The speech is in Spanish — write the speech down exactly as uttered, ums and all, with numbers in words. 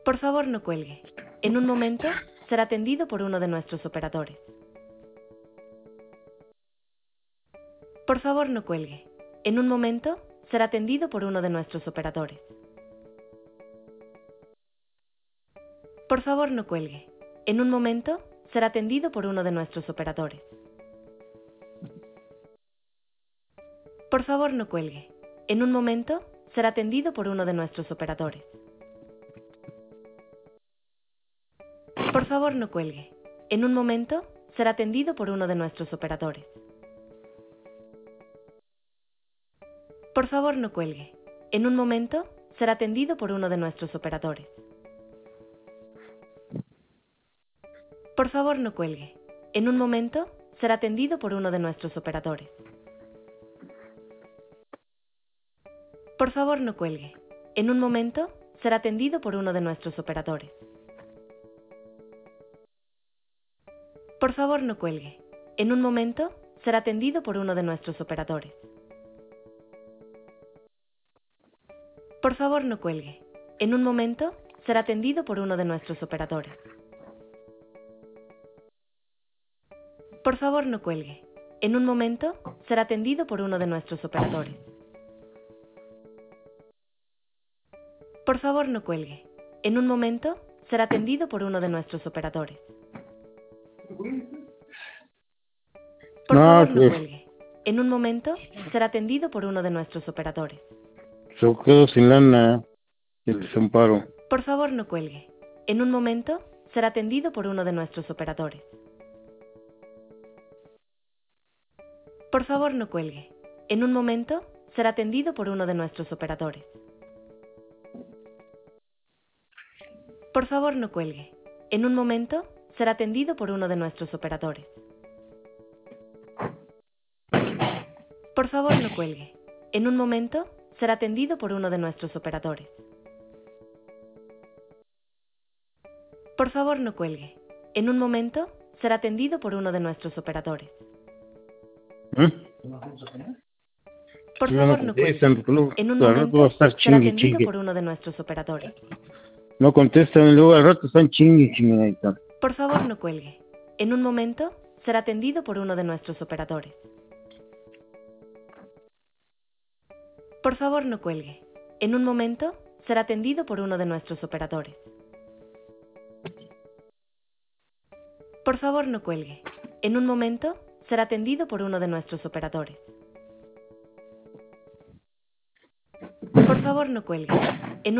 Por favor, no cuelgue. En un momento será atendido por uno de nuestros operadores. Por favor, no cuelgue. En un momento será atendido por uno de nuestros operadores. Por favor, no cuelgue. En un momento será atendido por uno de nuestros operadores. Por favor, no cuelgue. En un momento será atendido por uno de nuestros operadores. Por favor, no cuelgue. En un momento será atendido por uno de nuestros operadores. Por favor, no cuelgue. En un momento será atendido por uno de nuestros operadores. Por favor, no cuelgue. En un momento será atendido por uno de nuestros operadores. Por favor, no cuelgue. En un momento será atendido por uno de nuestros operadores. Por favor, no cuelgue. En un momento será atendido por uno de nuestros operadores. Por favor, no cuelgue. En un momento será atendido por uno de nuestros operadores. Por favor, no cuelgue. En un momento será atendido por uno de nuestros operadores. Por favor, no cuelgue. En un momento será atendido por uno de nuestros operadores. Por No, favor, no pues, cuelgue. En un momento será atendido por uno de nuestros operadores. yo quedo sin lana, el desamparo. Por favor, no cuelgue. En un momento será atendido por uno de nuestros operadores. Por favor, no cuelgue. En un momento será atendido por uno de nuestros operadores. Por favor, no cuelgue. En un momento será atendido por uno de nuestros operadores. Por favor, no cuelgue. En un momento será atendido por uno de nuestros operadores. Por favor, no cuelgue. En un momento será atendido por uno de nuestros operadores. ¿Eh? Por No favor, no contestan, cuelgue. porque luego En un al rato va a momento estar será chingue, atendido chingue. por uno de nuestros operadores. No contestan, y luego al rato están chingue, chingue. Ahí está. Por favor, no cuelgue. En un momento será atendido por uno de nuestros operadores. Por favor, no cuelgue. En un momento será atendido por uno de nuestros operadores. Por favor, no cuelgue. En un momento será atendido por uno de nuestros operadores. Por favor, no cuelgue.